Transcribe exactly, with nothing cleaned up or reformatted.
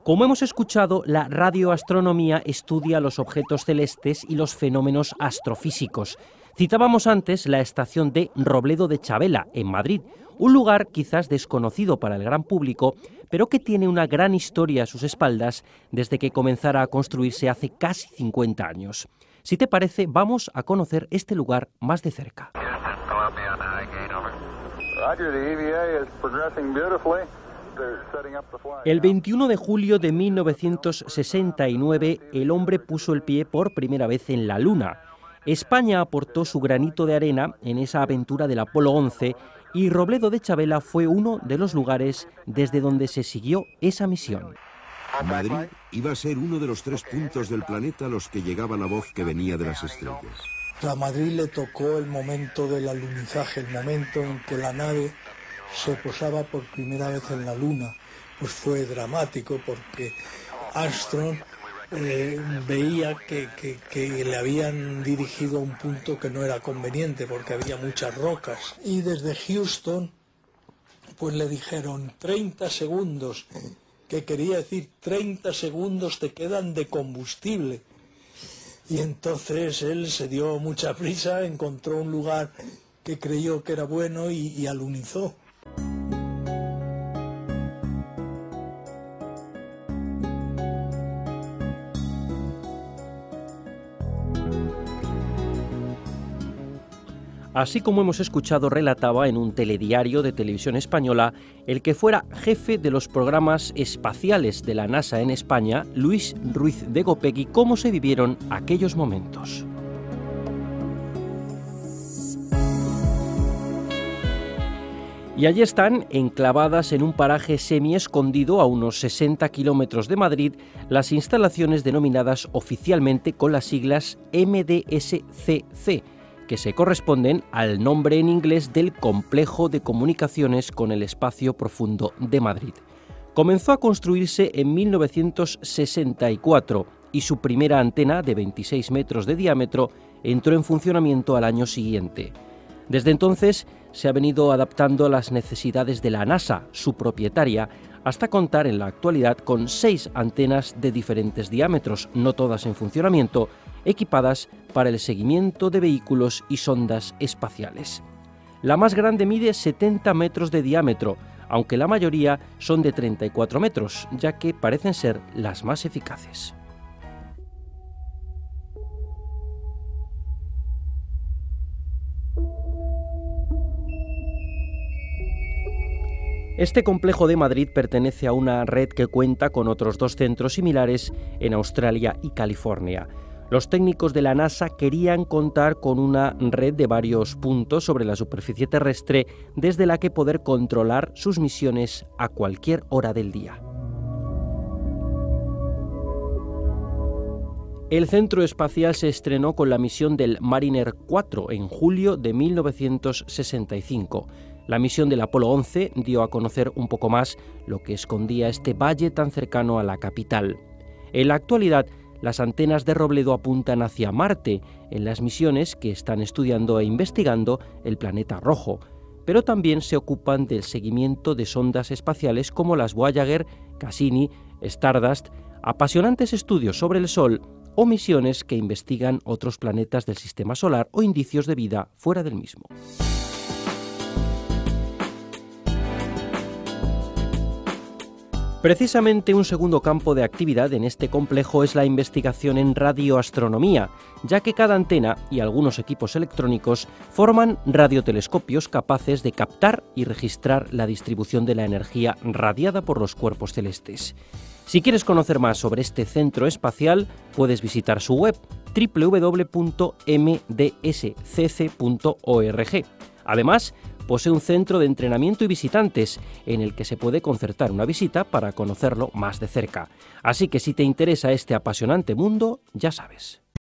Como hemos escuchado, la radioastronomía estudia los objetos celestes y los fenómenos astrofísicos. Citábamos antes la estación de Robledo de Chavela, en Madrid, un lugar quizás desconocido para el gran público, pero que tiene una gran historia a sus espaldas desde que comenzara a construirse hace casi cincuenta años. Si te parece, vamos a conocer este lugar más de cerca. El veintiuno de julio de mil novecientos sesenta y nueve, el hombre puso el pie por primera vez en la Luna. España aportó su granito de arena en esa aventura del Apolo once y Robledo de Chavela fue uno de los lugares desde donde se siguió esa misión. Madrid iba a ser uno de los tres puntos del planeta a los que llegaba la voz que venía de las estrellas. A Madrid le tocó el momento del alunizaje, el momento en que la nave se posaba por primera vez en la Luna. Pues fue dramático porque Armstrong eh, veía que, que, que le habían dirigido a un punto que no era conveniente porque había muchas rocas. Y desde Houston pues le dijeron treinta segundos, que quería decir treinta segundos te quedan de combustible. Y entonces él se dio mucha prisa, encontró un lugar que creyó que era bueno y, y alunizó. Así como hemos escuchado, relataba en un telediario de Televisión Española el que fuera jefe de los programas espaciales de la NASA en España, Luis Ruiz de Gopegui, cómo se vivieron aquellos momentos. Y allí están, enclavadas en un paraje semi-escondido a unos sesenta kilómetros de Madrid, las instalaciones denominadas oficialmente con las siglas M D S C C, que se corresponden al nombre en inglés del Complejo de Comunicaciones con el Espacio Profundo de Madrid. Comenzó a construirse en mil novecientos sesenta y cuatro y su primera antena, de veintiséis metros de diámetro, entró en funcionamiento al año siguiente. Desde entonces se ha venido adaptando a las necesidades de la NASA, su propietaria, hasta contar en la actualidad con seis antenas de diferentes diámetros, no todas en funcionamiento, equipadas para el seguimiento de vehículos y sondas espaciales. La más grande mide setenta metros de diámetro, aunque la mayoría son de treinta y cuatro metros, ya que parecen ser las más eficaces. Este complejo de Madrid pertenece a una red que cuenta con otros dos centros similares en Australia y California. Los técnicos de la NASA querían contar con una red de varios puntos sobre la superficie terrestre desde la que poder controlar sus misiones a cualquier hora del día. El centro espacial se estrenó con la misión del Mariner cuatro en julio de mil novecientos sesenta y cinco. La misión del Apolo once dio a conocer un poco más lo que escondía este valle tan cercano a la capital. En la actualidad, las antenas de Robledo apuntan hacia Marte en las misiones que están estudiando e investigando el planeta rojo, pero también se ocupan del seguimiento de sondas espaciales como las Voyager, Cassini, Stardust, apasionantes estudios sobre el Sol o misiones que investigan otros planetas del Sistema Solar o indicios de vida fuera del mismo. Precisamente un segundo campo de actividad en este complejo es la investigación en radioastronomía, ya que cada antena y algunos equipos electrónicos forman radiotelescopios capaces de captar y registrar la distribución de la energía radiada por los cuerpos celestes. Si quieres conocer más sobre este centro espacial, puedes visitar su web doble u doble u doble u punto m d s c c punto org. Además, posee un centro de entrenamiento y visitantes en el que se puede concertar una visita para conocerlo más de cerca. Así que si te interesa este apasionante mundo, ya sabes.